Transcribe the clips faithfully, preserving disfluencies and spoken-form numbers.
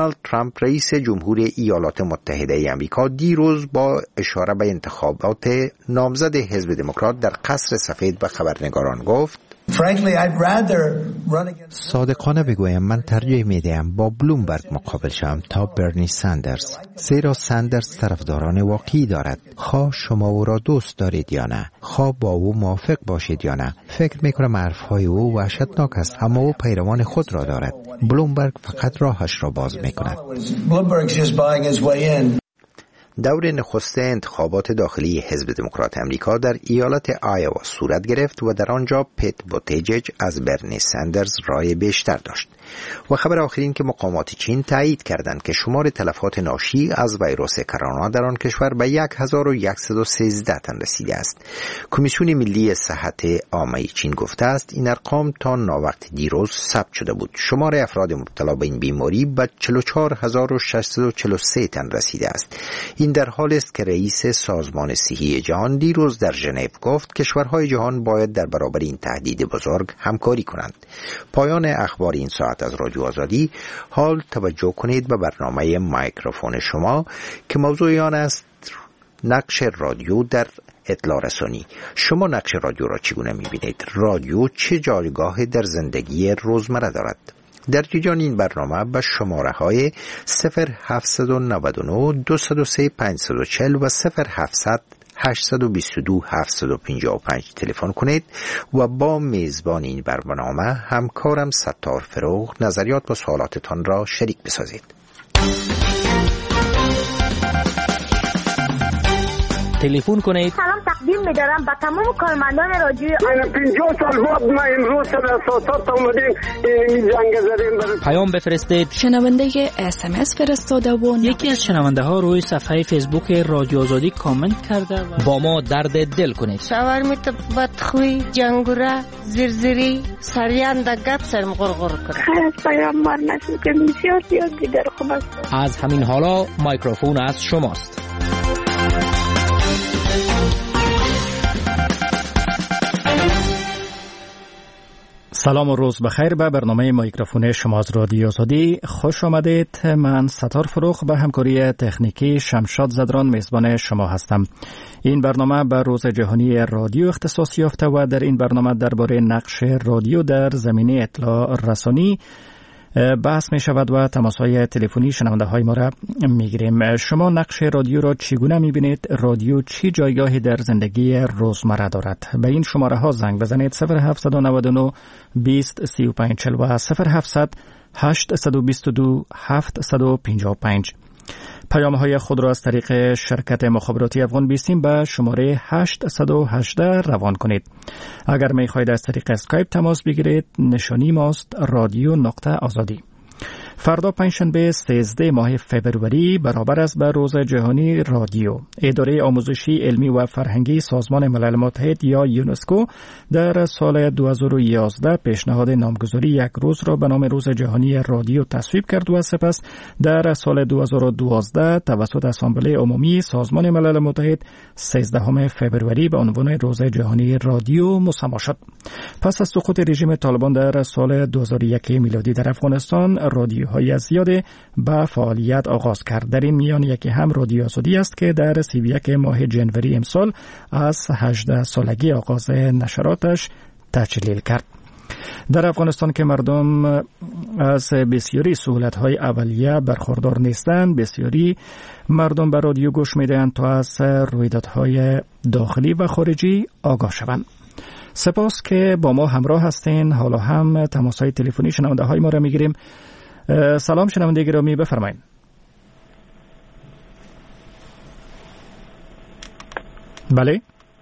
دونالد ترامپ رئیس جمهور ایالات متحده ای آمریکا دیروز با اشاره به انتخابات نامزد حزب دموکرات در قصر سفید به خبرنگاران گفت: صادقانه بگویم من ترجیح میدهم با بلومبرگ مقابل شوم تا برنی ساندرز، زیرا ساندرز طرفداران واقعی دارد. خواه شما او را دوست دارید یا نه، خواه با او موافق باشید یا نه، فکر میکنم حرفهای او وحشتناک است، اما او پیروان خود را دارد. بلومبرگ فقط راهش را باز میکند. دور نخست انتخابات داخلی حزب دموکرات امریکا در ایالت آیوا صورت گرفت و در آنجا پیت بوتیجج از برنی ساندرز رای بیشتر داشت. و خبر آخرین که مقامات چین تایید کردند که شمار تلفات ناشی از ویروس کرونا در آن کشور به یک هزار و صد و سیزده تن رسیده است. کمیسیون ملی صحت عامه چین گفته است این ارقام تا ناوقت دیروز ثبت شده بود. شمار افراد مبتلا به این بیماری به چهل و چهار هزار و ششصد و چهل و سه تن رسیده است. این در حال است که رئیس سازمان صحی جهان دیروز در ژنو گفت کشورهای جهان باید در برابر این تهدید بزرگ همکاری کنند. پایان اخبار این ساعت از رادیو آزادی. حال توجه کنید به برنامه مایکروفون شما که موضوع آن است نقش رادیو در اطلاع رسانی. شما نقش رادیو را چگونه می‌بینید؟ رادیو چه جایگاهی در زندگی روزمره دارد؟ در جریان این برنامه به شماره های صفر هفت نه نه دو صفر سه پنج چهار صفر و صفر هفتصد هشت دو دو هفت پنج پنج تلفن کنید و با میزبان این برنامه همکارم ستار فروغ نظریات و سوالاتتان را شریک بسازید. تلفن کنید. سلام تقدیم می‌دارم به تمام کارمندان رادیوی من پنجاه سال بعد ما امروز در اساسات اومدیم این زنگ زدیم برای پیام بفرستید. شنونده اس ام اس فرستاده و یکی از شنونده ها روی صفحه فیسبوک رادیو آزادی کامنت کرده و با ما درد دل کنید. شاورمیت بدخوی جنگوره زرزری سریان د گپ سرم غرغر کنه. خیر پیام مار نشد که بسیار زیاد دیگر خوب است. از همین حالا مایکروفون از شماست. سلام و روز بخیر به برنامه مایکروفون شما از رادیو آزادی خوش آمدید. من ستار فروغ به همکاری تکنیکی شمشاد زدران میزبان شما هستم. این برنامه به روز جهانی رادیو اختصاص یافته و در این برنامه درباره نقش رادیو در زمینه اطلاع رسانی بحث می شود و تماس‌های تلفنی شنونده های ما را می گیریم. شما نقش رادیو را چگونه می بینید؟ رادیو چی جایگاهی در زندگی روزمره دارد؟ به این شماره ها زنگ بزنید صفر هفت نه نه بیست سی و پنج چهل و صفر هفتصد هشت دو دو هفت پنج پنج. پیام های خود را از طریق شرکت مخابراتی افغان بیستیم به شماره هشت یک هشت روان کنید. اگر می خواهید از طریق اسکایپ تماس بگیرید نشانی ماست رادیو نقطه آزادی. فردا پنجشنبه سیزده ماه فبروری برابر است به روز جهانی رادیو. اداره آموزشی علمی و فرهنگی سازمان ملل متحد یا یونسکو در سال دو هزار و یازده پیشنهاد نامگذاری یک روز را به نام روز جهانی رادیو تصویب کرد و سپس در سال دو هزار و دوازده توسط اسامبله عمومی سازمان ملل متحد سیزدهم فبروری به عنوان روز جهانی رادیو مسما شد. پس از سقوط رژیم طالبان در سال دو هزار و یک میلادی در افغانستان رادیو های زیاد به فعالیت آغاز کرد. در این میان یکی هم رادیو آزادی است که در سی و یک ماه جنوری امسال از هجده سالگی آغاز نشراتش تجلیل کرد. در افغانستان که مردم از بسیاری سهولت‌های اولیه برخوردار نیستند، بسیاری مردم به رادیو گوش می‌دهند تا از رویدادهای داخلی و خارجی آگاه شوند. سپاس که با ما همراه هستین. حالا هم تماس‌های تلفنی شنونده‌های ما را می‌گیریم. سلام شنونده گرامی، بفرمایید. بله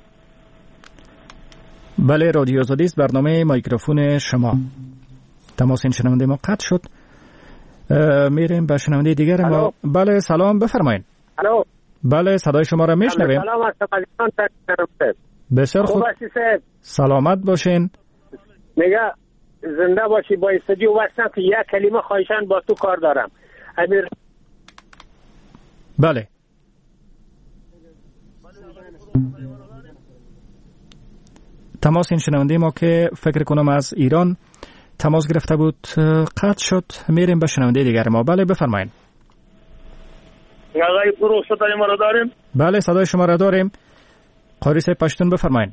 بله رادیو آزادی است، برنامه مایکروفون شما. تماس این شنونده ما قطع شد. میریم به شنونده دیگر ما. بله سلام، بفرمایید. الو. بله صدای شما را میشنویم. سلام علیکم. بسیار خوب. سلامت باشین. میگه زنده باشی. با استودیو واسم که یک کلمه خواهشان با تو کار دارم. امیر. بله. تماس این شنونده ما که فکر کنم از ایران تماس گرفته بود قطع شد. میریم به شنونده دیگر ما. بله بفرمایید. آقای فروغ صدای ما را داریم؟ بله صدای شما را داریم. قاری صاحب پشتون بفرمایید.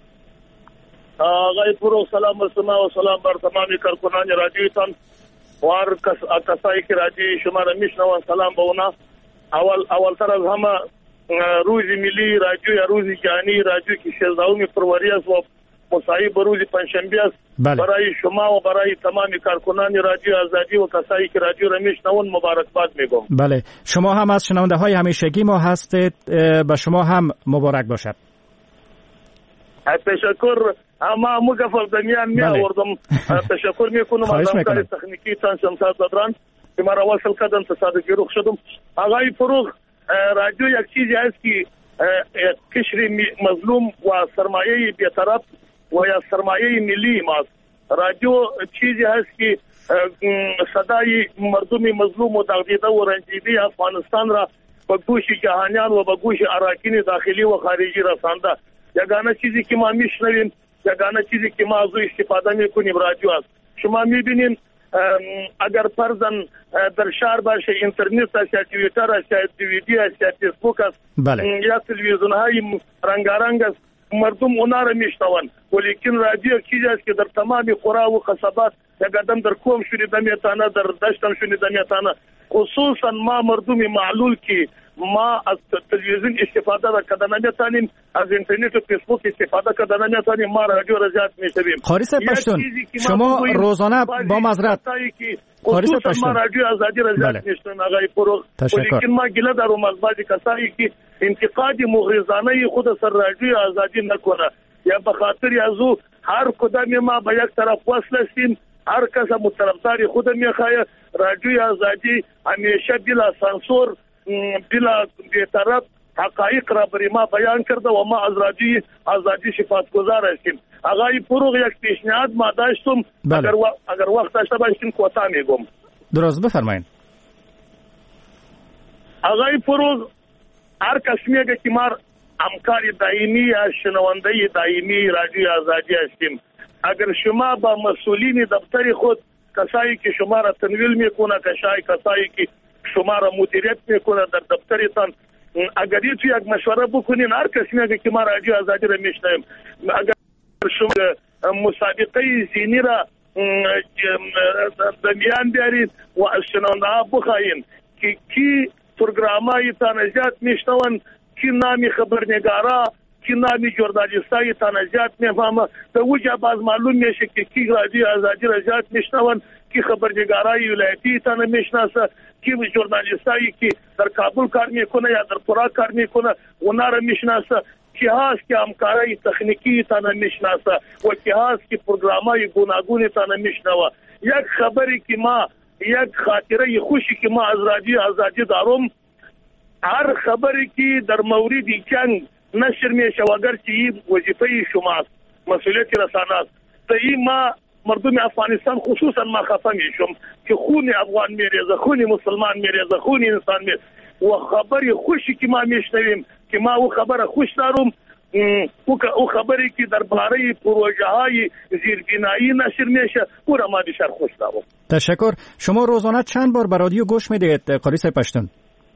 آقای فروغ سلام بر شما و سلام بر تمام کارکنان رادیوتان و هر کسایی که رادیو شما را میشنوند سلام به اونا. اول اولتر از همه روز ملی رادیو یا روز جهانی رادیو که شانزدهم فروری است و مصاحب روز پنجشنبه است. بله. برای شما و برای تمام کارکنان رادیو آزادی و کسایی که رادیو را میشنوند مبارکباد میگم. بله شما هم از شنونده های همیشگی ما هستید، به شما هم مبارک باشد. تشکر. اما مگفر دمیان می آوردم. تشکر میکنم از همکار تکنیکی تان شمشاد زدران که مرا وصل کردن، تصادفی رخ شدم. آقای فروغ رادیو یک چیزی است که قشر مظلوم و سرمایه بی‌طرف و یا سرمایه ملی ماست. رادیو چیزی هست که صدای مردم مظلوم و دغدیده و رنجیده افغانستان را به گوش جهانیان و به گوش اراکین داخلی و خارجی رسانده. یگانه چیزی که ما میشنویم، یگانه چیزی که ما از او استفاده میکنیم رادیو است. شما میبینین اگر فرضاً در شهر باشه اینترنت است یا توییتر است یا دیویدی است یا فیسبوک است یا تلویزیون های رنگارنگ است، مردم اونا را میشنوند. ولیکن رادیو چیزی است که در تمام قرا و قصبات یک قدم در کوم شنیده میتانه، در دشت هم شنیده میتانه. خصوصا ما مردم معلول که ما از تلویزیون استفاده کردن نمیتونیم، از اینترنت و فیسبوک استفاده کردن نمیتونیم، ما رادیو را زیاد میشنویم. قاری صاحب پشتون شما روزانه با معذرت قاری صاحب پشتون ما رادیو آزادی را زیاد میشنویم آقای فروغ. ولیکن ما گله دارم از بعضی کسایی که انتقاد مغرضانه خود سر رادیو آزادی نکنه یا به خاطر از او هر کدام ما به یک طرف وصل هستیم، هر کس مطرفدار خود میخواه. رادیو آزادی همیشه بلا سانسور بلا بی‌طرف حقایق را بر ما بیان کرده و ما از رادیو آزادی سپاسگزار هستیم. آقای فروغ یک پیشنهاد ما داشتم. بله. اگر و... اگر وقت داشته باشیم کوتاه میگم. درست بفرمایید. آقای فروغ هر کس میگه که ما همکار دائمی یا شنونده دائمی رادیو آزادی هستیم. اگر شما با مسئولین دفتر خود کسایی که شما را تنویل میکنه، کسایی کسایی که شما را مدیریت میکنه در دفترتان، اگر یه توی یک مشوره بکنین، هر کسی میگه که ما رادیو آزادی را میشنویم. اگر شما مسابقه زینی را دمیان بیارید و از شنونده ها بخواین که کی پروگرامای تانجات میشنون، کی نامی خبرنگارا، کی نامی جورنالیستای تانجات میفهمه، به وجه باز معلوم میشه که کی رادیو آزادی را زیاد میشنون، کی خبرنگارای ولایتی تانه میشناسه، کی جورنالیستایی که در کابل کار میکنه یا در پورا کار میکنه اونا را میشناسه، کی هست که همکارای تکنیکی تانه میشناسه و کی هست که پروگرامای گوناگون تانه میشنوه. یک خبری که ما یک خاطره خوشی که ما از رادیو آزادی دارم، هر خبری که در مورد جنگ نشر میشه و اگرچه این وظیفه شماست، مسئولیت رسانه است، تا این ما مردم افغانستان خصوصا ما خفه میشم که خون افغان میریزه، خون مسلمان میریزه، خون انسان میریزه و خبری خوشی که ما میشنویم که ما او خبر خوش دارم، او خبری که در باره پروژه های زیربنایی نشر میشه او را ما بیشتر خوش دارم. تشکر. شما روزانه چند بار به رادیو گوش میدید قاری صاحب پشتون؟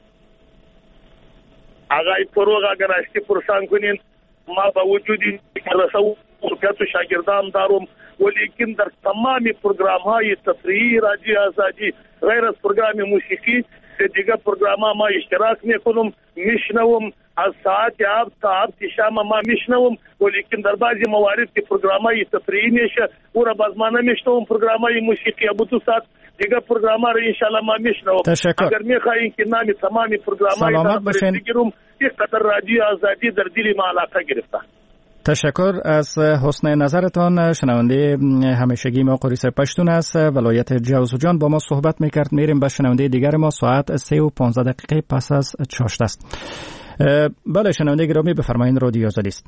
آقای فروغ اگر اشتی پرسان کنین، ما با وجودی رسو و شاگردان دارم، ولیکن در تمام پروگرام های تفریحی رادیو آزادی غیر از پروگرام موسیقی دیگه پروگرام ما اشتراک میکنم، میشنوم. از ساعت هفت تا هفت شام ما میشنوم، ولیکن در بعضی موارد که پروگرام های تفریحی میشه او را باز ما نمیشنوم. پروگرام های موسیقی ابو تو ساعت دیگه پروگرام ها را انشالله ما میشنوم. تشکر. اگر میخواین که نامی تمامی پروگرام های سلامت باشین. بگیرم، یک قدر رادیو آزادی در دل ما علاقه گرفته. تشکر از حسن نظرتان. شنونده همیشگی ما قاری صاحب پشتون است، ولایت جوزجان با ما صحبت میکرد. میریم به شنونده دیگر ما. ساعت سه و پانزده دقیقه پس از چاشت است. بله شنونده گرامی بفرمایید، رادیو آزادی است.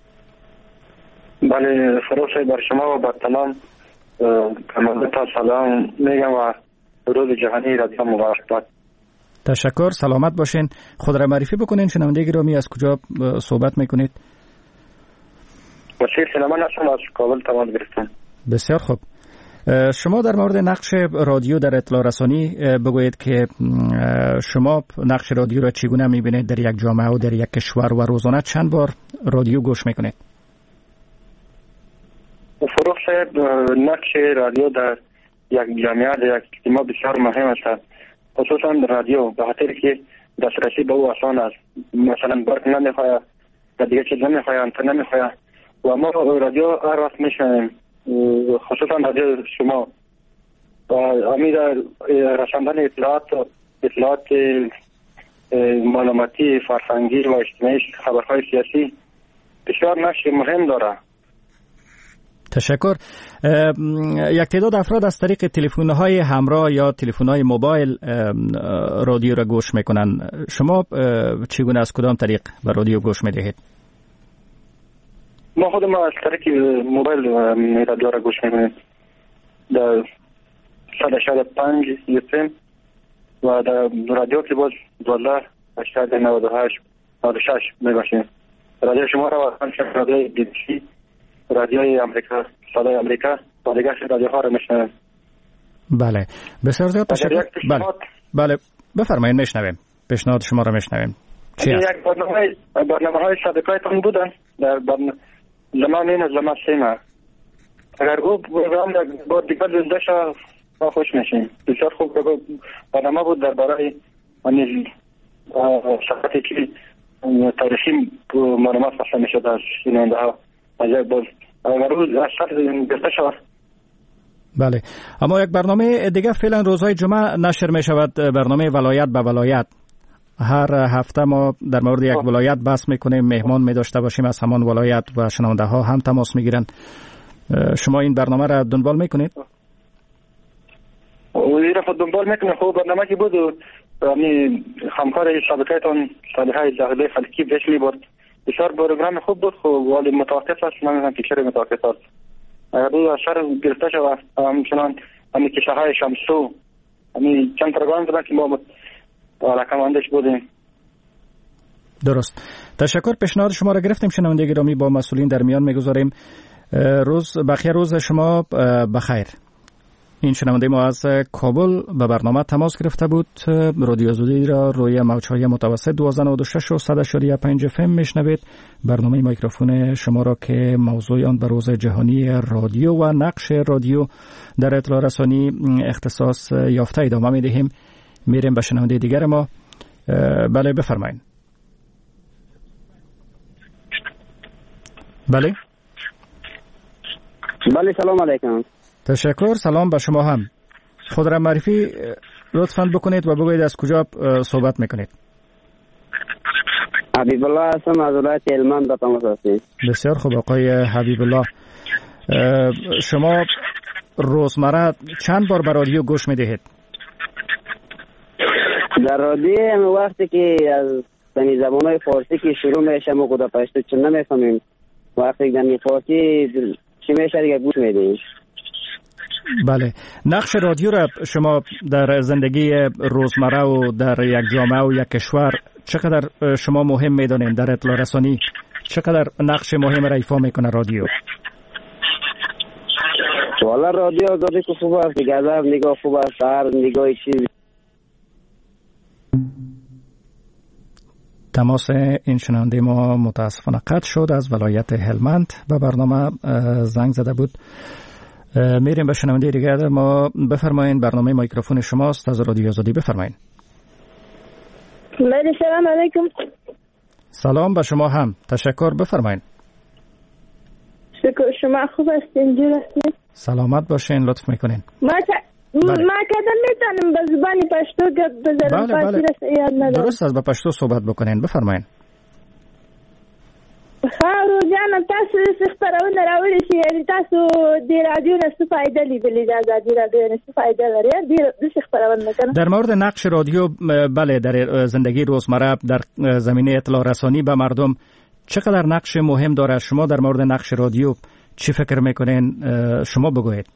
بله فروغ صاحب بر شما و بر تمام کمانده سلام میگم و روز جهانی رادیو مبارک باد. تشکر. سلامت باشین. خود را معرفی بکنین شنونده گرامی، از کجا صحبت میکنید؟ بشیر سلیمان هستم، از کابل تماس گرفتم. بسیار خوب. شما در مورد نقش رادیو در اطلاع رسانی بگویید که شما نقش رادیو را چگونه می‌بینید در یک جامعه و در یک کشور و روزانه چند بار رادیو گوش میکنید؟ فروغ صاحب، نقش رادیو در یک جامعه در یک اجتماع بسیار مهم است، خصوصا رادیو به خاطر که دسترسی به او آسان است. مثلا برق نمیخواهد و دیگه چیز نمیخواهد، انتن نمیخواهد و ما رادیو هر وقت میشنویم، خصوصا رادیو شما و امید رساندن اطلاعات اطلاعات معلوماتی فرهنگی و اجتماعی، خبرهای سیاسی بسیار نقش مهم داره. تشکر. یک تعداد افراد از طریق تلفن‌های همراه یا تلفن‌های موبایل رادیو را گوش میکنن. شما چگونه از کدام طریق به رادیو گوش میدهید؟ ما خود ما از طریق موبایل رادیو را گوش میکنیم. در صد و شصت و پنج اف ام و در رادیو که باز دوازده هشتصد و نود و هشت نود و شش میباشیم. رادیو شما را رادیو بی بی سی، رادیوی امریکا، صدای امریکا و دیگر رادیوها را میشنویم. بله، بسیار زیاد تشکر. بله بله بفرمایید، میشنویم. پیشنهاد شما را میشنویم. چی است؟ یک برنامه برنامه‌های سابقه‌تان بودن در زمان این زمان سیما. اگر او برنامه با دیگر زنده شد ما خوش میشیم. بسیار خوب برنامه بود درباره آن شخصی که تاریخی معلومات فصل میشد از شنونده ها. بله، اما یک برنامه دیگه فعلا روزهای جمعه نشر می شود، برنامه ولایت به ولایت. هر هفته ما در مورد یک ولایت بحث میکنیم، مهمان می داشته باشیم از همان ولایت و شنونده ها هم تماس میگیرن. شما این برنامه را دنبال میکنید؟ این را دنبال میکنیم. خوب برنامه که بود یعنی همکار شبکه‌تان صالحه جاهلی خلکی بهش میبرد. بسیار برنامه خوب بود، خب ولی متوقف است. من هم فکر متوقف است. اگر دو اشار گرفته شود همچنان همین کشورهای شمسو همین چند پروگرام بودن که ما رقماندش بودیم. درست. تشکر. پیشنهاد شما را گرفتیم شنونده گرامی، با مسئولین در میان میگذاریم. روز بخیر، روز شما بخیر. این شنونده ما از کابل به برنامه تماس گرفته بود. رادیو آزادی را روی موج‌های متوسط دوازده نود و شش و صد و شش پنج اف ام میشنوید. برنامه میکروفون شما را که موضوع آن به روز جهانی رادیو و نقش رادیو در اطلاع رسانی اختصاص یافته ادامه میدهیم. میریم به شنونده دیگر ما. بله بفرمایید. بله بله سلام علیکم. تشکر. سلام به شما هم. خود را معرفی لطفاً بکنید و بگویید از کجا صحبت میکنید. حبیب الله هستم از ولایت هلمند به تماس هستیم. بسیار خوب آقای حبیب الله. شما روزمره چند بار به رادیو گوش میدهید؟ در رادیو وقتی که از دنی زبانهای فارسی که شروع میشه ما خدا پشتو چون نمیفهمیم، وقتی دنی فارسی چی میشه دیگه گوش میدهیم. بله، نقش رادیو را شما در زندگی روزمره و در یک جامعه و یک کشور چقدر شما مهم میدانید؟ در اطلاع رسانی چقدر نقش مهم را ایفا میکنه رادیو؟ والا رادیو آزادی که خوب است دیگه، از هر نگاه خوب است، هر نگاه چیزی. تماس این شنونده ما متاسفانه قطع شد. از ولایت هلمند به برنامه زنگ زده بود. میریم به شنونده دیگر ما. بفرمایید، برنامه میکروفون شماست از رادیو آزادی. بفرمایید. بله سلام علیکم. سلام به شما هم. تشکر. بفرمایید. شکر. شما خوب هستین؟ جور هستین؟ سلامت باشین. لطف میکنین. ما بله. ما کدام میتونم به زبان پشتو گپ بزنم؟ بله بله. درست است، به پشتو صحبت بکنین. بفرمایید. خارو جان تاسو خبرونه راوړي چې یعنی تاسو د رادیو نه څه فائدہ لیدلې؟ د ازادي رادیو نه څه فائدہ لري؟ د څه خبرونه کنه؟ در مورد نقش رادیو بله در زندگی روزمره در زمینه اطلاع رسانی به مردم چقدر نقش مهم داره؟ شما در مورد نقش رادیو چی فکر میکنین؟ شما بگویید.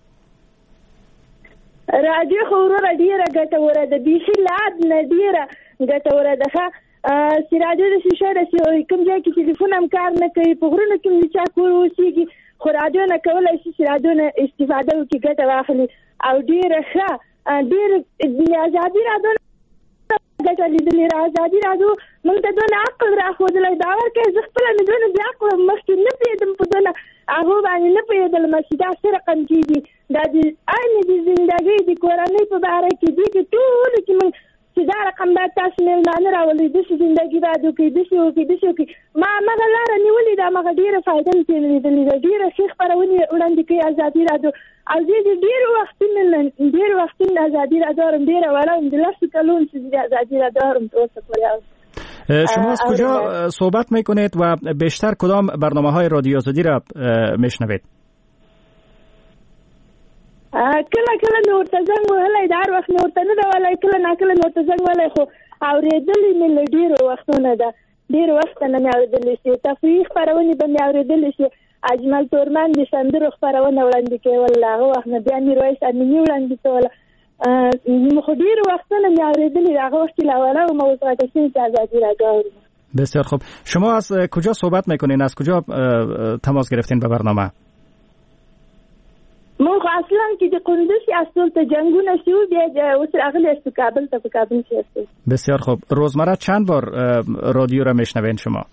رادیو خو ورته ډیره ګټوره ده، بیخي لاد نه ډیره ګټوره ده. چې رادیو د شیشه رسي کوم ځای کې ټلیفون هم کار نه کوي، په غرونو کې چې چا کور اوسېږي خو رادیو نه کولای شي چې رادیو نه استفاده وکړي ګټه واخلي او ډېره ښه ډېر ازادي رادیو ګټه لیدلې را ازادي رادیو موږ ته دونه عقل راښودلی باور کوي زه خپله مې دونه بې عقله مخکې نه پوهېدم په دونه هغو باندې نه پوهېدلم چې دا څه رقم کېږي دا د عین د زندګۍ د کورنۍ په باره کې دي چې ټولو کې موږ چې دا رقم باید تاسو مېلمانه راولئ داسې زندګي باید وکړئ داسې وکړئ داسې وکړئ ما همغه لاره نیولې ده همغه ډېره فایده مې ترې لیدلې ده ډېره ښې خپرونې وړاندې کوي ازادي راډیو او زه د ډېرو وختونو ډېرو وختونو ازادي راډیو اورم ډېره وړه وم د لسو کلونو چې د ازادی راډیو اورم تر اوسه پورې اورم. شما از کجا صحبت میکنید و بیشتر کدام برنامه های رادیو آزادی را میشنوید؟ کله کله مې ورته زنګ وهلی د هر وخت مې ورته نه ده وهلی کله ناکله مې ورته زنګ وهلی خو اورېدلې مې له ډېرو وختونه ده ډېرو وخته نه مې اورېدلی شي تفریحي خپرونې به مې اورېدلی شي اجمل تورمن د سندرو خپرونه وړاندې کول هغه وخت نه بیا میرویس امیني وړاندې کوله خو ډېرو وختونه مې اورېدلي هغه وخت چې لا وله وم اوس راته شوي چې ازادي راډیو اورم. بسیار خوب. شما از کجا صحبت میکنین؟ از کجا تماس گرفتین به برنامه؟ ما خو اصلا کې د قندوز اصل ته جنگونه شو بیا اوس راغلی است کابل ته په کابل کې است. بسیار خوب. روزمره چند بار رادیو را میشنوین شما؟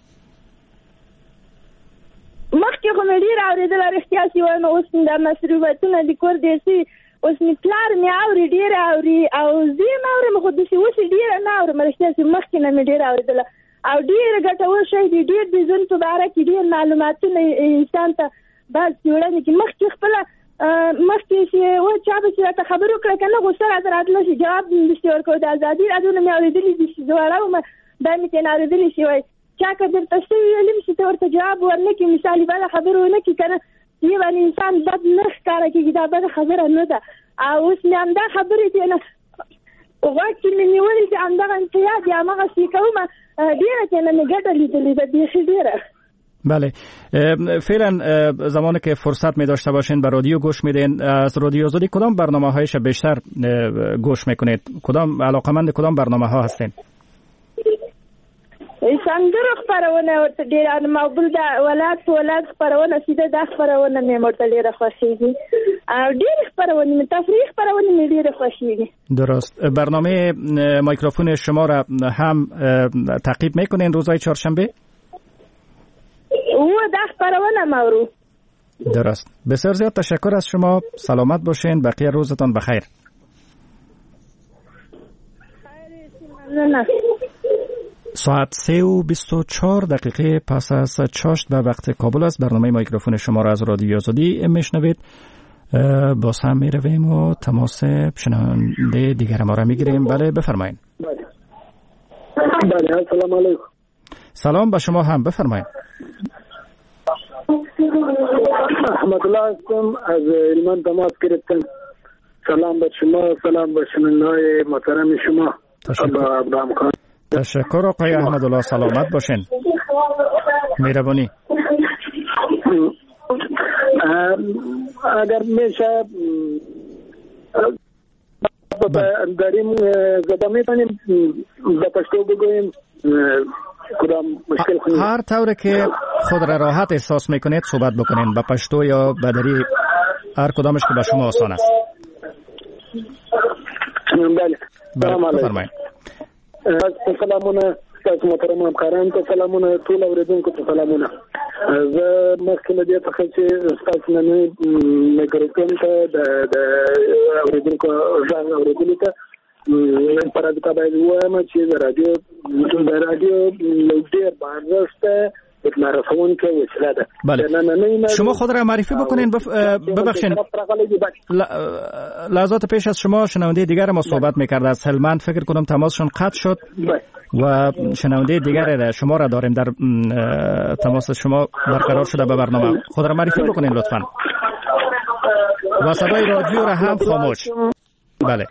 مخکې خو مې ډېر اورېدل رښتیا چې وایم اوس دا مصروفیتونه د کور دیسي اوس مې پلار مې اوري ډېر اوري او زه یې نه اورم خو داسې اوس یې ډېره نه اورم رښتیا چې مخکې نه مې ډېر اورېدله او ډېر ګټور شی دی ډېر د ژوند په باره کې ډېر معلوماتونه انسان ته بعض وړاندې کړي مخکې خپله مخکې چې و چا به چې راته خبرې وکړه که نه غوسه راته راتله چې جواب داسې ورکوو د ازادي راډیو نه مې اورېدلي دي چې زه وړه ومه دا مې ترې نه اورېدلي شي وایي چا که درته څه ویلي چې ته ورته جواب ورنه کړي مثالي بله خبره ونه کړي که نه دې باندې انسان بد نه ښکاره کېږي دا بده خبره نه ده او اوس مې همدا خبرې دي نه غوږ چې مې نیولي چې همدغه انقیاد یا همغسې کومه ډېره ترې نه مې ګټه لیدلې ده بیخي ډېره. بله فعلا زمانی که فرصت می داشته باشین به رادیو گوش میدین از رادیو آزادی کدام برنامه هایش بیشتر گوش میکنید؟ کدام علاقمند کدام برنامه ها هستین؟ سندرو خپرونه ورته ډېره مقبول ده ولاد په ولاد خپرونه سیده دا خپرونه مې ورته ډېره خوښېږي او ډېرې خپرونې مې تفریحي خپرونې مې ډېرې خوښېږي. درست. برنامه میکروفون شما را هم تعقیب میکنین روزهای چهارشنبه؟ او دا خپرونه مورو. درست. بسیار زیاد تشکر از شما. سلامت باشین. بقیه روزتان بخیر. ساعت سه و بیست و چهار دقیقه پس از چاشت به وقت کابل است. برنامه میکروفون شما را از رادیو آزادی میشنوید. باز هم میرویم و تماس شنونده دیگر ما را میگیریم. بله بفرمایید. بله. بله سلام علیکم. سلام به شما هم بفرمایید. احمد الله هستم از هلمند تماس گرفتم. سلام به شما سلام به شنونده‌های محترم شما. تشکر. تشکر آقای احمد الله سلامت باشین. مهربانی. اگر میشه داریم زبان میتونیم به پشتو بگوییم کدام مشکل خونیم. هر طوره که خود را راحت احساس میکنید صحبت بکنین به پشتو یا به دری هر کدامش که به شما آسان است. بله. سلام علیکم. سلامونه تاسو محترم همکاران ته سلامونه ټول اوریدونکو ته سلامونه. زه مخکې له دې څخه چې تاسو نن میکروفون ته د اوریدونکو ځان اوریدلو ته پر دې باندې وایم چې د رادیو د رادیو ډېر بارزسته اطلاع رسون که وسیله ده. بله. شما خود را معرفی بکنین بف... ببخشین لحظات پیش از شما شنونده دیگر ما صحبت میکرد از هلمند فکر کنم تماسشون قطع شد و شنونده دیگر شما را داریم در تماس شما برقرار شده به برنامه. خود را معرفی بکنین لطفاً و صدای رادیو را هم خاموش. بله.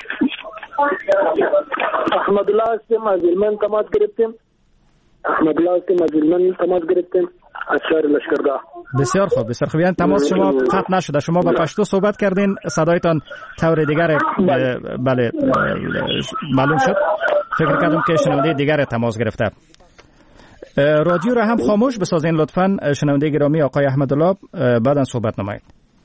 احمد الله هستم از هلمند تماس گرفتیم. احمد الله هستم از هلمند تماس گرفتیم از شهر لشکرگاه. بسیار خوب بسیار خوب. یعنی تماس شما قطع نشده. شما با پشتو صحبت کردین صدایتان طور دیگر بله معلوم شد. فکر کردم که شنونده دیگر تماس گرفته. رادیو را هم خاموش بسازین لطفاً. شنونده گرامی آقای احمدالله بعداً صحبت نمایید.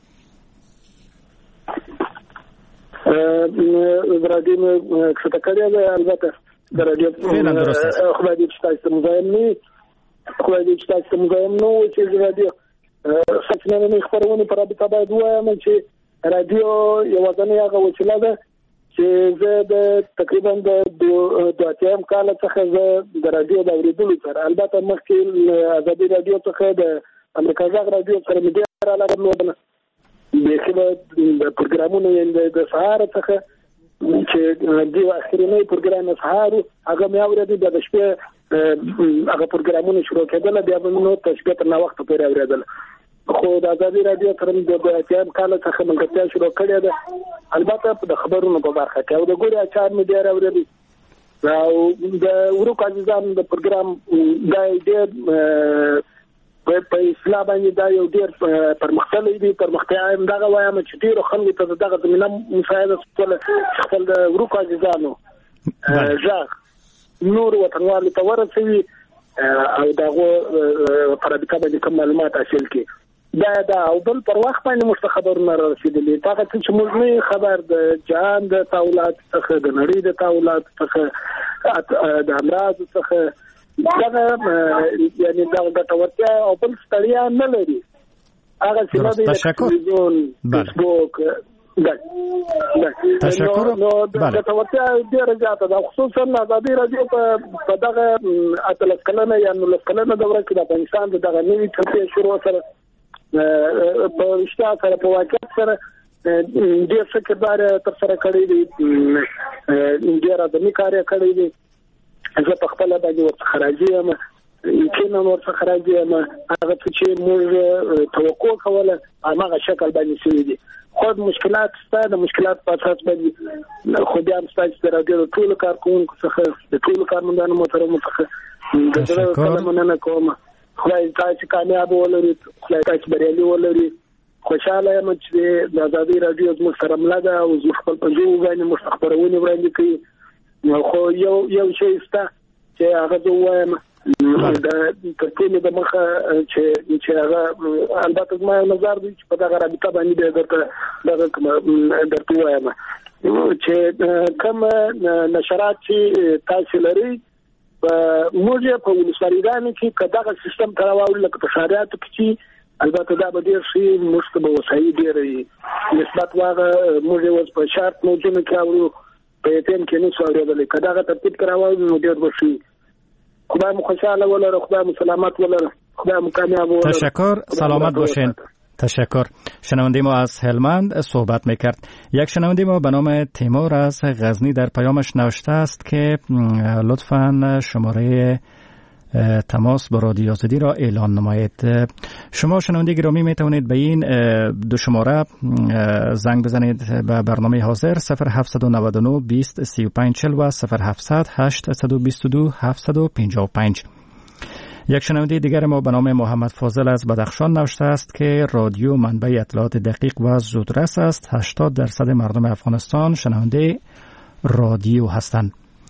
رادیو کشتکاری ده البته در رادیو خدای دې چې تاسو مزاحم نه خدای دې چې تاسو مزاحم نه و چې رادیو سچنه نه خبرونه پر رابطه باید وایم چې رادیو یو ځنه هغه وسیله ده چې زه د تقریبا د دوه اتیا کال څخه زه د رادیو د اوریدلو سره البته مخکې ازادي رادیو څخه د امریکا غږ رادیو سره مې ډېر علاقه درلوده داخله د پروګرامونو د سهار څخه چې د اخرنۍ پروګرام سهار هغه مې اورېدل د شپې هغه پروګرامونه شروع کېدل بیا به نو تشبيه تر وخت پورې اورېدل خو د ازادي رادیو سره د اتیا کال څخه ملګرتیا شروع کړې ده البته د خبرونو په برخه کې او د ګوري اچار مې ډېر اورېدل او د ورو کاجزان د پروګرام د ډېر په اسلام باندې دا یو ډېر پرمختللی دی پرمختیا هم دغه وایم چې ډېر خلکو ته دغه زمينه مساعده خپل خپل ورو کاجزانو ځاګ نور وطنوالو ته ورسوي او دغه پر دې باندې کوم معلومات حاصل کړي دا دا او بل پر وخت باندې مستخبرونه رسیدلې هغه چې موږ نه خبر د جهان د تاولات څخه د نړۍ د تاولات څخه د امراض څخه دا یعنی دا ګټورتیا او بل ستړیا نه لري هغه چې د تلویزیون فیسبوک دا تشکر نو دا ګټورتیا ډیره زیاته ده خصوصا د ازادي رادیو په دغه اتلس کلنه یا نولس کلنه دوره کې د افغانستان د دغه نوي چرته شروع سره په رښتیا سره په واقعیت سره ډېر څه کردار تر سره کړی دی ډېر د میکاریا کړی دی زه په خپل باندې ورڅخه راځي یم کینه ورڅخه راځي یم هغه چې موږ توقع کوله هغه شکل باندې شوی دی خو مشکلات ستاسو د مشکلات په اساس باندې خو بیا هم ستاسو د راډیو ټول کارکونکو څخه د ټول کارمندانو محترمو څخه د زړه مننه کوم خدای تاسو کامیاب ولرئ خدای تاسو بریالي ولرئ خوشاله یم چې د ازادي رادیو زموږ سره ملګری او زه خپل په ژوند باندې مستخبرونه وړاندې کوي خو یو یو شی ستا چې هغه دوه د ترتیب د مخه چې چې هغه البته زما نظر دی چې په دغه رابطه باندې درته دغه درته وایم چې کوم نشرات چې تاسو لري موږ په ولسوالیانو کې کداغه سیستم تراول لکه په شریعت کې البته دا به ډیر شي مستبه وسایي ډیر نسبت واغه موږ اوس په شرط موجونه کې اورو په تیم کې نو څوړل کداغه ترتیب تراول نو ډیر وشي خدای مو خوشاله ولر خدای مو سلامت ولر خدای مو کامیاب ولر تشکر سلامت باشین تشکر. شنونده ما از هلمند صحبت میکرد. یک شنونده ما به نام تیمور از غزنی در پیامش نوشته است که لطفاً شماره تماس با رادیو آزادی را اعلان نمایید. شما شنونده گرامی می توانید به این دو شماره زنگ بزنید به برنامه حاضر صفر هفت نه نه بیست سی و پنج چهل و صفر هفتصد هشت بیست و دو هفتصد و پنجاه و پنج. یک شنونده دیگر ما به نام محمد فاضل از بدخشان نوشته است که رادیو منبع اطلاعات دقیق و زودرس است. هشتاد درصد مردم افغانستان شنونده رادیو هستند.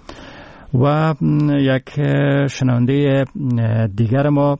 و یک شنونده دیگر ما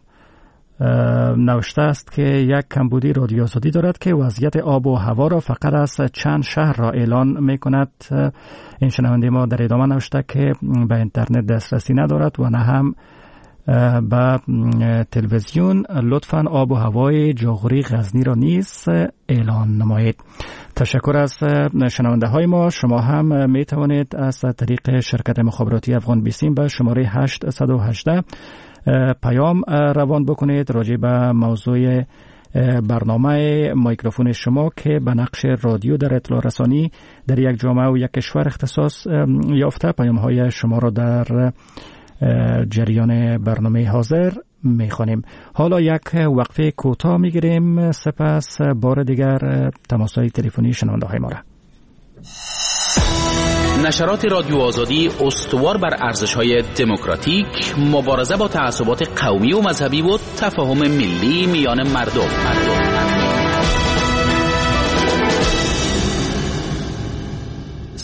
نوشته است که یک کمبودی رادیو آزادی دارد که وضعیت آب و هوا را فقط از چند شهر را اعلان می کند. این شنونده ما در ادامه نوشته که به اینترنت دسترسی ندارد و نه هم به تلویزیون. لطفاً آب و هوای جاغوری غزنی را نیز اعلان نمایید. تشکر از شنونده های ما. شما هم می توانید از طریق شرکت مخابراتی افغان بیسیم به شماره هشت یک هشت پیام روان بکنید راجع به موضوع برنامه میکروفون شما که به نقش رادیو در اطلاع رسانی در یک جامعه و یک کشور اختصاص یافته. پیام های شما را در جریان برنامه حاضر میخوانیم. حالا یک وقفه کوتاه میگیریم، سپس بار دیگر تماس‌های تلفنی شنونده های ما را. نشرات رادیو آزادی استوار بر ارزش‌های دموکراتیک، مبارزه با تعصبات قومی و مذهبی و تفاهم ملی میان مردم.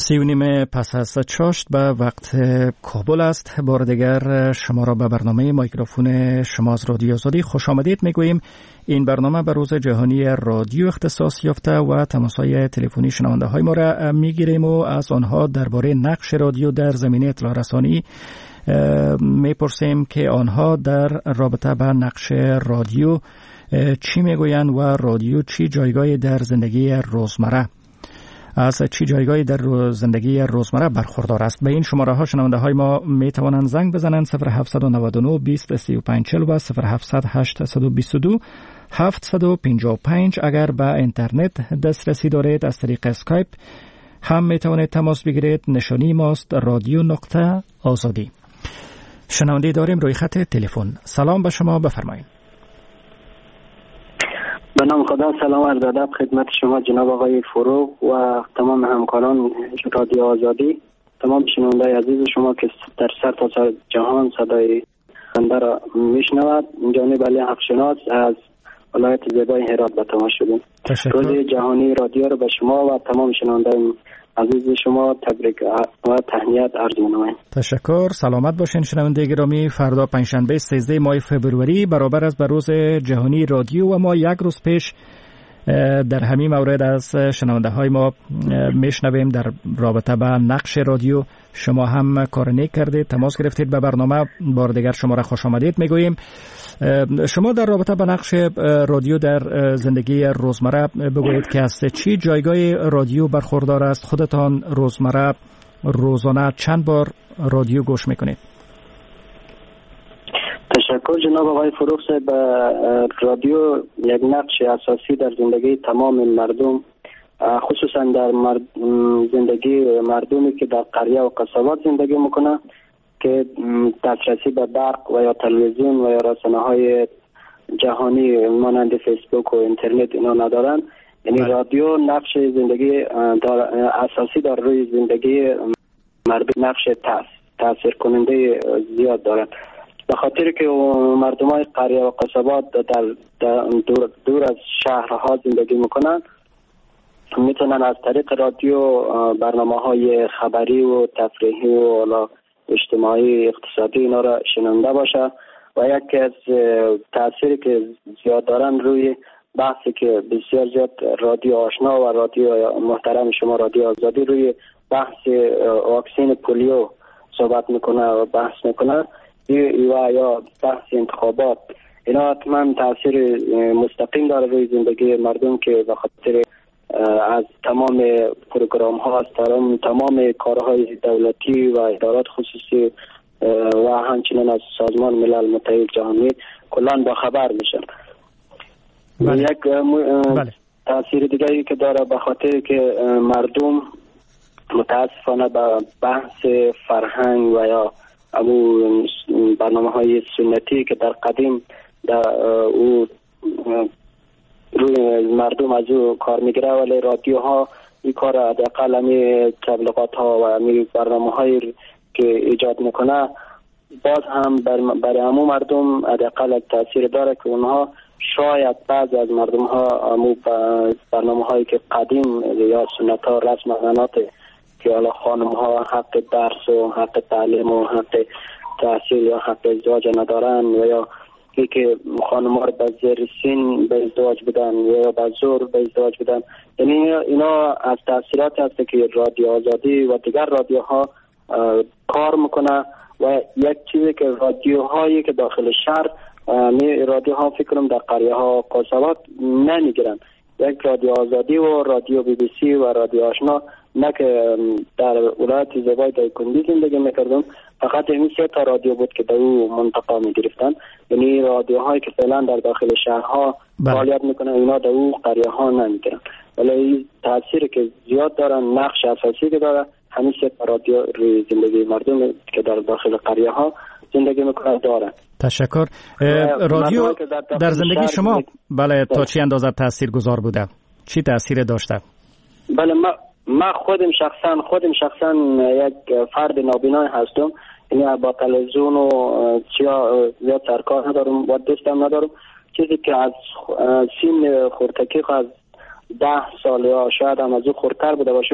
سی و نیم پس از چاشت به وقت کابل است. بار دیگر شما را به برنامه میکروفون شما از رادیو آزادی خوش آمدید میگوییم. این برنامه به روز جهانی رادیو اختصاص یافته و تماس‌های تلفنی شنونده های ما را میگیریم و از آنها درباره نقش رادیو در زمینه اطلاع رسانی میپرسیم که آنها در رابطه با نقش رادیو چی میگویند و رادیو چی جایگاهی در زندگی روزمره از چی جایگاهی در زندگی روزمره برخوردار است. به این شماره ها شنونده های ما می توانند زنگ بزنند صفر هفت نه نه بیست سی و پنج چهل و صفر هفت هشت دو دو هفت پنج پنج. اگر به اینترنت دسترسی دارید از طریق اسکایپ هم می توانید تماس بگیرید. نشانی ماست رادیو نقطه آزادی. شنونده داریم روی خط تلفن. سلام به شما، بفرمایید. به نام خدا، سلام عرض ادب خدمت شما جناب آقای فروغ و تمام همکاران رادیو آزادی، تمام شنوندای عزیز شما که در سر تا سر جهان صدای خنده را میشنود. جانب علی حقشناس از ولایت زیبای هرات به تماس شدیم. روز جهانی رادیو را به شما و تمام شنوندای عزیز شما تبریک و تهنیت عرض می‌نمایم. تشکر. سلامت باشین شنونده گرامی. فردا پنجشنبه سیزده ماه فوریه برابر است به روز جهانی رادیو و ما یک روز پیش در همین مورد از شنونده های ما میشنویم در رابطه با نقش رادیو. شما هم کار نیک کردید، تماس گرفتید به برنامه. بار دیگر شما را خوش آمدید میگوییم. شما در رابطه با نقش رادیو در زندگی روزمره بگویید که از چی جایگاه رادیو برخوردار است. خودتان روزمره روزانه چند بار رادیو گوش میکنید؟ تشکر جناب آقای فروغ صاحب. رادیو یک نقش اساسی در زندگی تمام مردم، خصوصا در مرد زندگی مردمی که در قریه و قصبات زندگی میکنه که دسترسی به برق و یا تلویزیون و یا رسانه‌های جهانی مانند فیسبوک و اینترنت اینا ندارن. یعنی رادیو نقش زندگی دار اساسی در روی زندگی مردم، نقش تاثیر کننده زیاد دارن، به خاطر که مردمای قریه و قصبات در دور, دور از شهرها زندگی میکنن، میتونن از طریق رادیو برنامه‌های خبری و تفریحی و اجتماعی اقتصادی اینا را شنونده باشه. و یکی از تأثیری که زیاد دارن روی بحثی که بسیار زیاد رادیو آشنا و رادیو محترم شما رادیو آزادی روی بحث واکسین پولیو صحبت میکنه و بحث میکنه و یا بحث انتخابات، اینا حتما تأثیر مستقیم داره روی زندگی مردم که به خاطر از تمام پروگرام ها، از تمام کارهای دولتی و ادارات خصوصی و همچنین از سازمان ملل متحد جهانی کلان با خبر میشن. بله. یک بله. تأثیر دیگری که داره به خاطر که مردم متاسفانه به بحث فرهنگ و یا ابو برنامه های سنتی که در قدیم در او روی مردم از او کار میگیره، ولی رادیو ها این کار حداقل همی تبلیغات ها و همی برنامه هایی که ایجاد میکنه باز هم برای همون مردم حداقل تاثیر داره که اونها شاید بعض از مردم ها همون برنامه هایی که قدیم یا سنت ها رسم عنانات که حالا خانم ها حق درس و حق تعلیم و حق تحصیل یا حق ازدواج ندارن و یا ای که خانم ها به زیر سن به ازدواج بدن یا به زور به ازدواج بدن، یعنی اینا از تاثیرات هست که رادیو آزادی و دیگر رادیوها کار میکنه. و یک چیزی که رادیوهایی که داخل شهر رادیوها فکرم در قریه ها قصبات نمیگیرن، یک رادیو آزادی و رادیو بی بی سی و رادیو آشنا، نه که در ولایت زیبای دایکندی زندگی میکردم فقط این سه تا رادیو بود که در او منطقه میگرفتن، یعنی رادیوهایی که فعلا در داخل شهرها فعالیت میکنن اینا در او قریه ها نمیگیرن، ولی این تاثیری که زیاد دارن، نقش اساسی که داره همین سه تا رادیو روی زندگی مردم که در داخل قریه ها زندگی میکنن دارن. تشکر. رادیو در, در زندگی شما بله تا چی اندازه تاثیر گذار بوده؟ چی تاثیر داشته؟ بله ما ما خودم شخصا خودم شخصا یک فرد نابینا هستم، یعنی با تلویزیون و چیا زیاد سرکار ندارم و دوستم ندارم. چیزی که از سین خردکی از ده سال یا شاید هم از او خردتر بوده باشم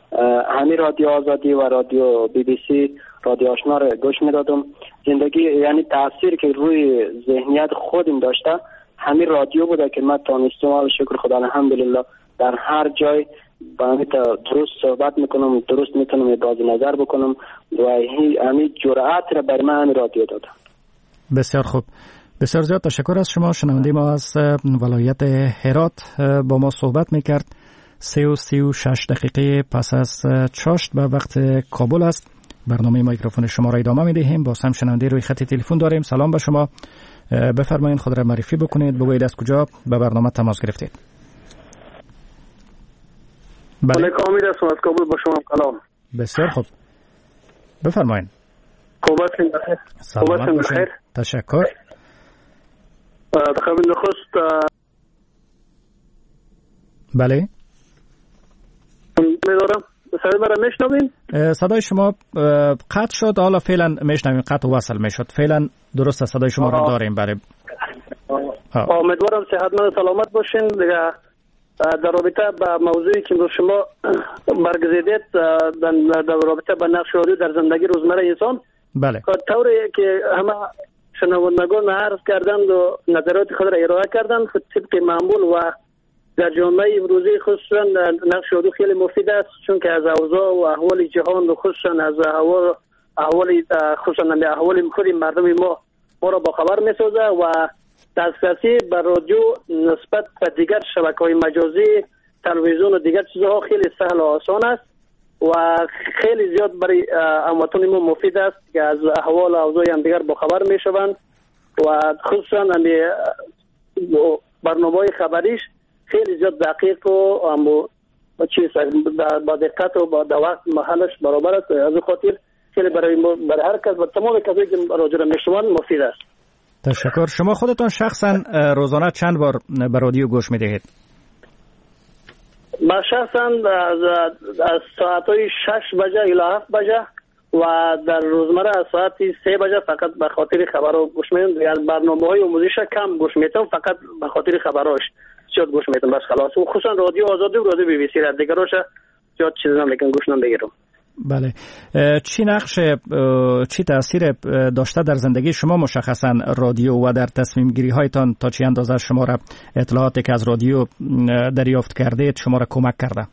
همین رادیو آزادی و رادیو بی بی سی، رادیو آشنا را گوش میدادم. زندگی یعنی تاثیر که روی ذهنیت خودم داشته همین رادیو بوده که من تانستم و شکر خدا الحمدلله در هر جای با همین درست صحبت میکنم، درست میتونم ابراز نظر بکنم و همین جرأت را بر من همین رادیو داده. بسیار خوب، بسیار زیاد تشکر از شما. شنونده ما از ولایت هرات با ما صحبت میکرد. سه و سی و شش دقیقه پس از چاشت به وقت کابل است. برنامه میکروفون شما را ادامه میدهیم. باز هم شنونده روی خط تلفن داریم. سلام به شما، بفرمایید خود را معرفی بکنید، بگویید از کجا به برنامه تماس گرفتید. بله. علیکم، امیر هستم از کابل، با شما کلام. بسیار خوب، بفرمایید. خوبتین بخیر؟ سلامت باشید. تشکر. قبل نخست بله میدارم صدای مرا میشنوین؟ صدای شما قطع شد، حالا فعلا میشنویم، قطع و وصل میشد. فعلا درست صدای شما را داریم. بله امیدوارم صحتمند سلامت باشین. دیگه در رابطه با موضوعی که شما برگزیدید در رابطه با نقش رادیو در زندگی روزمره انسان، بله طوری که همه شنوندگان عرض کردند و نظرات خود را ارائه کردند طبق معمول و در جامعه امروزی خصوصا نقش رادیو خیلی مفید است، چون که از اوضاع و احوال جهان و خصوصا از احوال احوال خصوصا احوال خود مردم ما ما را با خبر می‌سازه و دسترسی به رادیو نسبت به دیگر شبکه‌های مجازی، تلویزیون و دیگر چیزها خیلی سهل و آسان است و خیلی زیاد برای هموطنان ما مفید است که از احوال و اوضاع هم دیگر با خبر می‌شوند و خصوصا برنامه‌های خبریش خیلی زیاد دقیق و با چیز با دقت و با وقت محلش برابر است. از این خاطر خیلی برای برای هر کس و تمام کسایی که راجع به میشنوند مفید است. تشکر. شما خودتان شخصا روزانه چند بار به رادیو گوش میدهید؟ من شخصا از از ساعت‌های شش بجه الی هفت بجه و در روزمره از ساعت سه بجه فقط به خاطر خبرها گوش میدم. از برنامه‌های آموزشی کم گوش میدم، فقط به خاطر خبرهاش زیاد گوش میدم بس خلاص. و خصوصا رادیو آزادی و رادیو بی بی سی را دیگراش زیاد چیزا نمیکنم گوش نمیگیرم. بله، چی نقش چی تاثیر داشته در زندگی شما مشخصا رادیو و در تصمیم گیری هایتان؟ تا چه اندازه شما را اطلاعاتی که از رادیو دریافت کردید شما را کمک کرده؟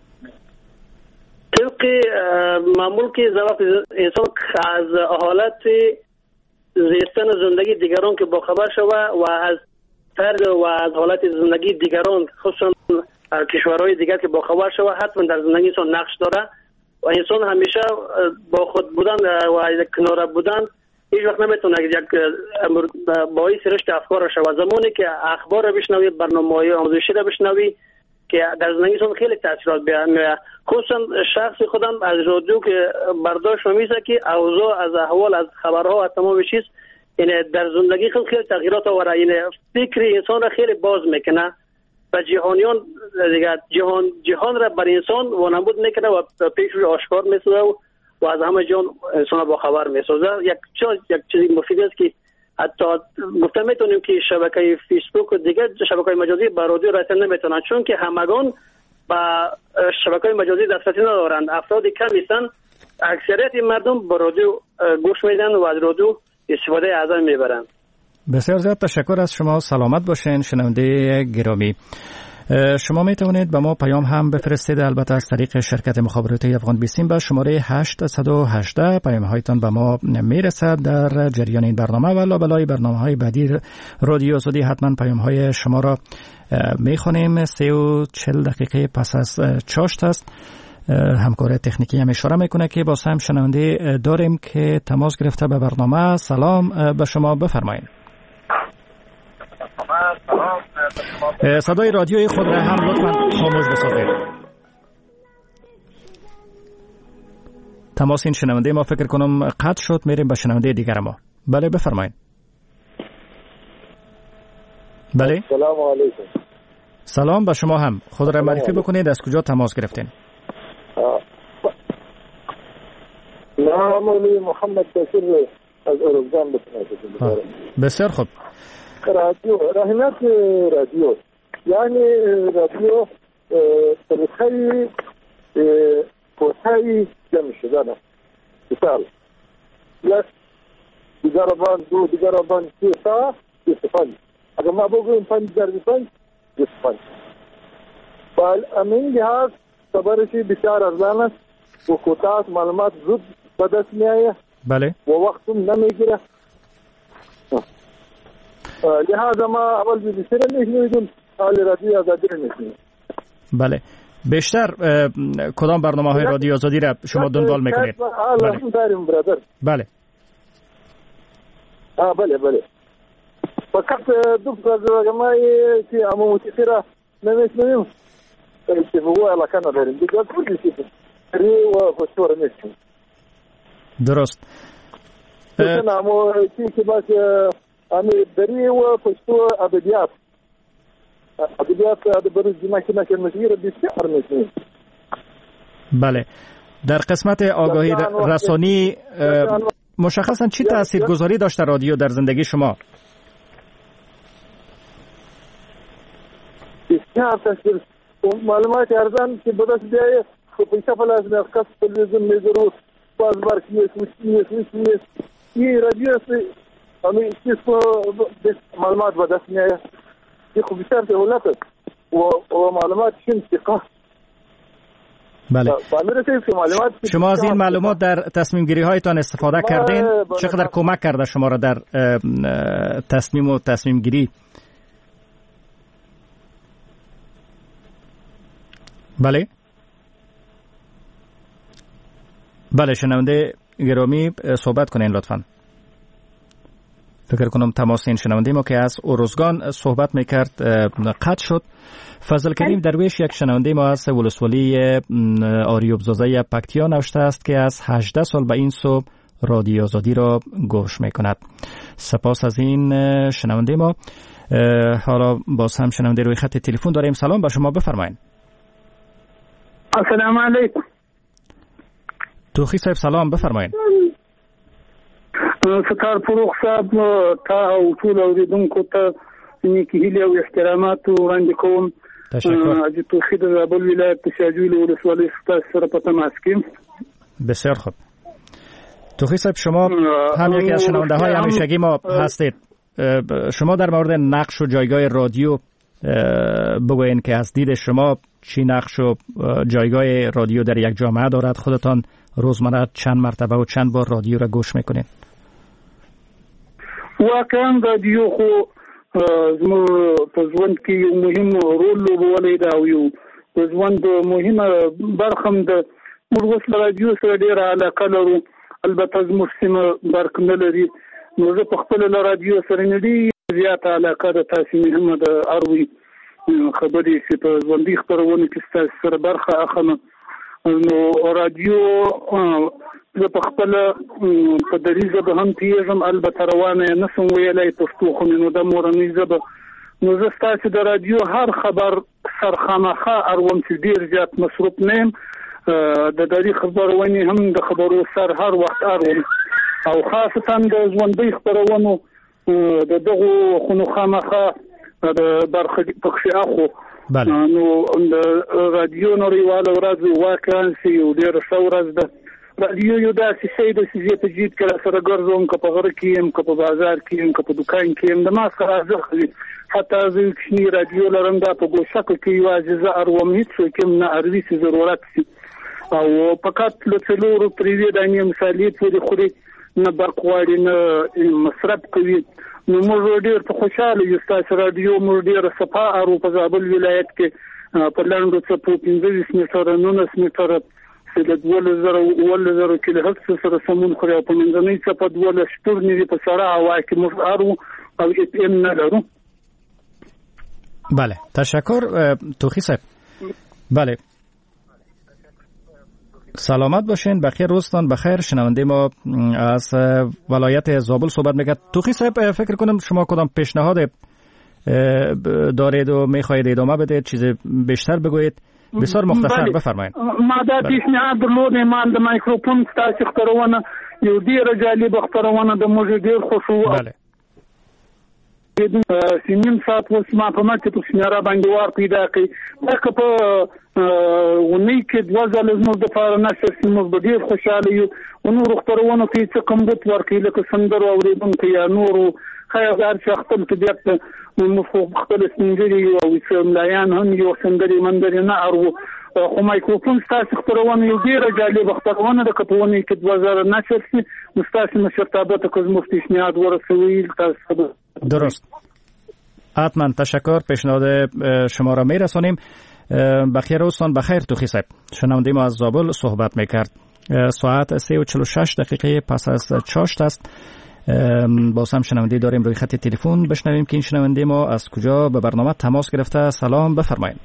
طبق معمول که وقتی انسان از حالت زیستن زندگی دیگران که با خبر شوه و از طرز و از حالت زندگی دیگران خصوصا کشورهای دیگر که با خبر شوه حتما در زندگی انسان نقش داره و انسان همیشه با خود بودن و کنار بودن هیچ وقت نمیتونه یک باعث رشد افکار شود. زمانی که اخبار را بشنوی، برنامه‌های آموزشی را بشنوی که در زندگی انسان خیلی تاثیرات میاره. خصوصا شخص خودم از رادیو که برداشت میشه که اوضاع از احوال از خبرها و تمام چیز این در زندگی خیلی خیلی تغییرات آوره. این فکر انسان را خیلی باز میکنه و جهانیان دیگه جهان جهان را بر انسان وانمود میکنه و پیش روی آشکار میسازه و, و از همه جان انسان با خبر میسازه. یک چیز یک چیزی مفید است که حتی گفته میتونیم که شبکه فیسبوک و دیگر شبکه‌های مجازی با رادیو رسیدن نمیتونن، چون که همگان با شبکه‌های مجازی دسترسی ندارند. افراد کمی هستند، اکثریت مردم با رادیو گوش میدن و از رادیو استفاده اعظم میبرند. بسیار زیاد تشکر از شما. سلامت باشین شنونده گرامی. شما می توانید به ما پیام هم بفرستید، البته از طریق شرکت مخابراتی افغان بیسیم به شماره هشت یک هشت. پیام هایتان به ما می رسد در جریان این برنامه و لابلای برنامه های بعدی رادیو آزادی حتما پیام های شما را می خوانیم. سه و چل دقیقه پس از چاشت است. همکار تکنیکی هم اشاره میکنه که با هم شنونده داریم که تماس گرفته به برنامه. سلام به شما، بفرمایید. صدای رادیوی خود را هم لطفاً خاموش بسازید. تماس این شنونده ما فکر کنم قطع شد. میریم به شنونده دیگر ما. بله بفرمایید. بله سلام علیکم. سلام به شما هم. خود را معرفی بکنید، از کجا تماس گرفتین؟ نام محمد بشیر از اروزگان بکنید. بسیار خوب. رادیو رحمت رادیو یعنی رادیو طریقه کوتاهی جمع شدن مثال یک دیگر آبان دو دیگر آبان سه تا بیست و پنج اگر ما بگویم پنج در پنج بیست و پنج بل امین لحاظ خبرشی بسیار ارزان است و کوتاه معلومات زود به دست میآید بله و وقت نمیگیره لحاظا ما اول بی بی سی را میشنویدیم حال رادیو آزادی را میشنویدیم. بله بیشتر کدام برنامه های رادیو آزادی را شما دنبال میکنید؟ بله داریم برادر. بله آه بله بله فقط دو برنامه که اما موسیقی را نمیشنویم که هو علاقه نداریم دیگر کلی چیزی و پشتو را میشنویم. درست. مثلا اما چیزی که باشه امی دری و پشتو ادبیات ادبیات ادبیات جمعی نکن مشهور بسیار میشنویم. بله در قسمت آگاهی رسانی مشخصا چی تاثیرگذاری داشته رادیو در زندگی شما؟ بسیار تاثیر معلومات ارزان که بدست بیایه که پیسه فلازم از کس تلویزیون میذارو باز بار کیست وشیست وشیست این رادیو است امی چیز معلومات بدست میایه که خوب بسیار دولت است و معلومات شن ثقه. بله شما از این معلومات در تصمیم گیری هایتان استفاده کردین؟ چقدر کمک کرده شما را در تصمیم و تصمیم گیری؟ بله بله شنونده گرامی صحبت کنین لطفا. فکر کنم تماس این شنونده ما که از اوروزگان صحبت میکرد قطع شد. فضل کریم درویش یک شنونده ما از ولسوالی آریوبزازه پکتیا نوشته است که از هجده سال به این سو رادیو آزادی را گوش میکند. سپاس از این شنونده ما. حالا باز هم شنونده روی خط تلفن داریم. سلام به شما بفرمایید. السلام علیکم. توخی صاحب سلام بفرمایید. ستار فروخ صاحب تا او ټول اوریدونکو ته نیکی هیله او احترامات وړاندې کوم. تشکر. حاجي توخی د زابل ولایت شاجوی ولسوالۍ څخه سره په تماس کې. بسیار خوب. توخی صاحب شما هم یکی از شنونده های همیشگی ما هستید. شما در مورد نقش و جایگاه رادیو بگوین که از دید شما چی نقش و جایگاه رادیو در یک جامعه دارد؟ خودتان روزمره چند مرتبه و چند بار رادیو را گوش میکنید؟ واقعا رادیو خو زموږ په ژوند کې یو مهم رول لوبولی دی او یو په ژوند مهمه برخه هم ده. موږ اوس له رادیو سره ډېره علاقه لرو، البته زموږ سیمه برق نه لري، نو زه په خپله له رادیو سره نه ډېره زیاته علاقه ده. تاسې مهمه ده اروي خبرې چې په ژوندي خپرونو کې ستاسې سره برخه اخلم. نو رادیو زه په خپله په دري ژبه هم پوهېږم، البته روانه یې نشم ویلی پښتو خو مې نو ده مورنۍ ژبه. نو زه ستاسې د رادیو هر خبر سرخامخه اروم چې ډېر زیات مصروف نه یم. د دري خبرونې هم د خبرو سر هر وخت اروم او خاصتا د ژوندۍ خپرونو د دغو خونو خامخه د برخه پکښې اخو. نو د رادیو نړیواله ورځ واقعا چې یو ډېره ښه ورځ ده. رادیو یو داسې شی ده چې زه په جیب کې راسره ګرځوم، که په غره کې یم، که په بازار کې یم، که په دوکان کې یم، د ما څخه ارزښت وي. حتی زه یو کوچني رادیو لرم، دا په ګوشکو کې یوازې زه اروم، هېڅوک هم نه اروي چې ضرورت شي. او فقط له څلورو تر یوې دانې مسالې پورې خوري، نه برق غواړي نه مصرف کوي. نو موږ ډېر په خوشحاله یو. ستاسې رادیو موږ ډېره صفا ارو په زابل ولایت کې په لنډو څپو پنځه ویشت میټره نولس میټره چې د دولس زره اوولس زره کیلو هرتز سره سمون خوري او په منځنۍ څپه دولس شپږ نوي په سړه هوا کې موږ ارو او اف ام نه لرو. بله تشکر توخی صاحب. بله سلامت باشین، بخیر روزتان بخیر. شنونده ما از ولایت زابل صحبت میکرد. توخی صاحب فکر کنم شما کدام پیشنهاد دارید و میخواهید ادامه بدید، چیز بیشتر بگویید؟ بسیار مختصر بفرمایید. ما دا پیشنهاد درلودم، ما د مایکروفون ستاسو خبرونه یو ډیره جالب خبرونه د موږ ډیر خوشو. بله نیم ساعت اوس ما په مکه په سینارا باندې وار پیدا کړي دا که په ونی کې دوه ځله زموږ د پاره نشر سي موږ به ډېر خوشحاله یو نور خبرونه کې څه کم بوت ورکړي لکه سندرو اورېدونکو یا نورو خیر هر څه خپل طبیعت مختلف سندري او ملایان هم یو سندري مندري نه ارو خو مایکروفون ستاسو خبرونه یو ډېره جالبه خبرونه د کپونه کې دوه ځله نشر سي مستاسو مشرتابه ته کوم پیشنهاد ورسوي تاسو درست. حتما تشکر. پیشنهاد شما را میرسانیم. بخیر روزتان بخیر توخی صاحب. شنونده ما از زابل صحبت میکرد. ساعت سه و چهل و شش دقیقه پس از چاشت است. باز هم شنونده داریم روی خط تلفن. بشنویم که این شنونده ما از کجا به برنامه تماس گرفته. سلام بفرمایید.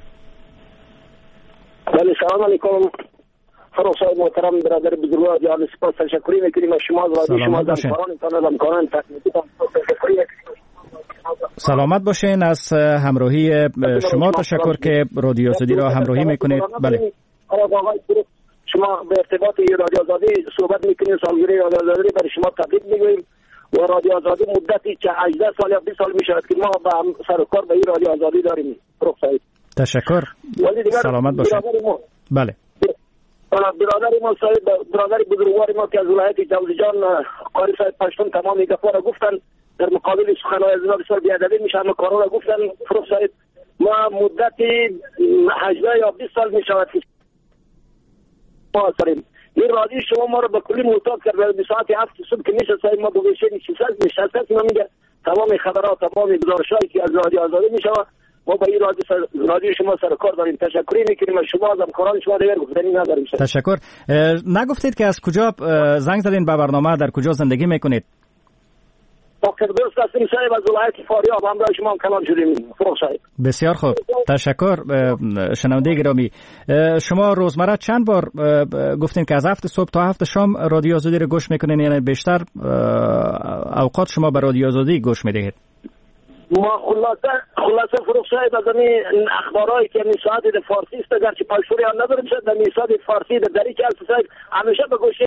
بله سلام علیکم. فروخ صاحب محترم برادر بزرگوار جان سپاس تشکری میکنیم از شما و شما همکارانتان و همکاران تکنیکیتان تشکری. سلامت باشین. از همراهی شما تشکر که رادیو آزادی را همراهی میکنید. بله شما به ارتباط رادیو آزادی صحبت میکنید. سالگرد رادیو آزادی برای شما تبریک میگوییم و رادیو آزادی مدتی که هجده سال یا بیست سال میشود که ما با سر و کار به این رادیو آزادی داریم. فروخ صاحب تشکر. سلامت باشین. بله برادر ما صاحب برادر بزرگوار ما که از ولایت جوزجان قاری صاحب پشتون تمام گپا را گفتن در مقابل سخنهای از اینا بسیار بیادبی میشه. همه کارا را گفتن. فروخ صاحب ما مدت هجده یا بیست سال میشود که ما سریم این رادیو شما ما را به کلی معتاد کرد. به ساعت هفت صبح که میشه صاحب ما بگوشیم شیصد نشست ما میگه تمام خبرات تمام گزارشایی که از رادیو آزادی میشه ما با این رادیو رادیو شما سر کار داریم. تشکری میکنیم از شما از همکاران شما دیگر گفتنی نداریم. تشکر. نگفتید که از کجا زنگ زدین به برنامه، در کجا زندگی میکنید؟ دکتر درست هستیم صاحب از ولایت فاریاب همراه شما هم کلام شدیم. فروخ صاحب بسیار خوب تشکر. شنونده گرامی شما روزمره چند بار گفتین که از هفت صبح تا هفت شام رادیو آزادی رو گوش میکنین، یعنی بیشتر اوقات شما به رادیو آزادی گوش میدهید؟ ما خلاصه خلاصه فروخ صاحب از این اخبارایی که میساعد در فارسی است گرچه پشتوری هم نداریم شد در میساعد فارسی در دری که صاحب همیشه به گوشه.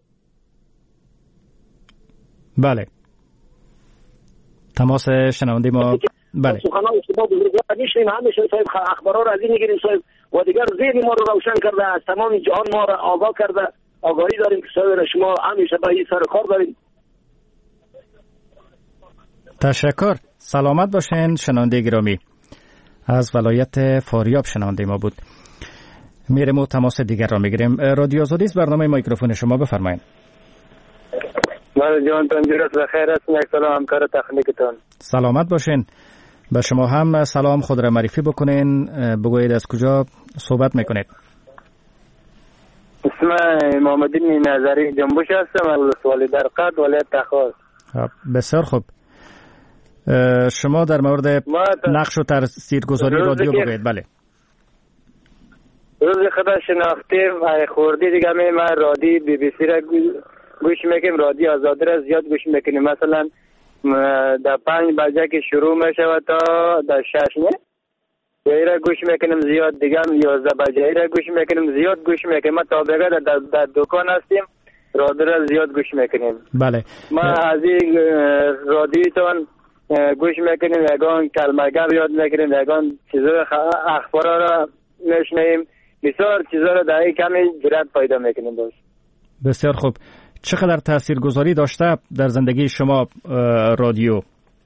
بله تماس شنونده ما. بله سخنان شما بزرگوار میشنیم همیشه صاحب اخبارا رو از این میگیریم صاحب و دیگر ذهن ما رو روشن کرده از تمام جهان ما رو آگاه کرده. آگاهی داریم که صاحب شما همیشه به این سر کار داریم. تشکر. سلامت باشین. شنونده گرامی از ولایت فاریاب شنونده ما بود. میریم و تماس دیگر را میگیریم. رادیو آزادی است، برنامه میکروفون شما بفرمایید. من جان تندرست و خیر هستم. یک سلام همکار تکنیکتان. سلامت باشین. به شما هم سلام. خود را معرفی بکنین، بگویید از کجا صحبت میکنید. اسم محمدین نظری جنبوش هستم از ولسوالی درقد ولایت تخار. بسیار خوب. شما در مورد نقش و تاثیرگذاری رادیو بگویید. بله روز خدا شناختیم خوردی دیگه می ما رادیو بی بی سی را گوش میکنیم، رادیو آزادی را زیاد گوش میکنیم. مثلا در پنج بجه که شروع میشود تا در شش نه یه را گوش میکنیم زیاد، دیگه هم یازده بجه را گوش میکنیم زیاد گوش میکنیم. ما تا بگه در, در دکان هستیم رادیو را زیاد گوش میکنیم. بله ما از این رادیوتان گوش میکنیم، یگان کلمه گپ یاد میکنیم، یگان چیزای اخبارا را میشنویم، بسیار چیزا را در این کمی جرأت پیدا میکنیم. باش بسیار خوب. چقدر تاثیرگذاری داشته در زندگی شما رادیو؟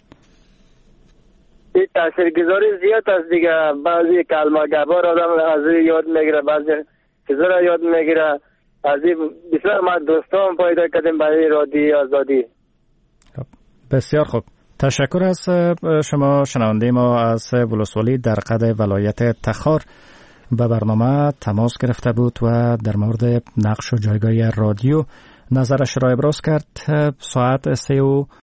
این تاثیرگذاری زیاد است دیگه. بعضی کلمه گپا را آدم از یاد میگیره، بعضی چیزا را یاد میگیره. از این بسیار ما دوستان پیدا کردیم برای رادیو آزادی. بسیار خوب. تشکر از شما. شنونده ما از ولسوالی درقد ولایت تخار به برنامه تماس گرفته بود و در مورد نقش و جایگاه رادیو نظرش را ابراز کرد. ساعت سه و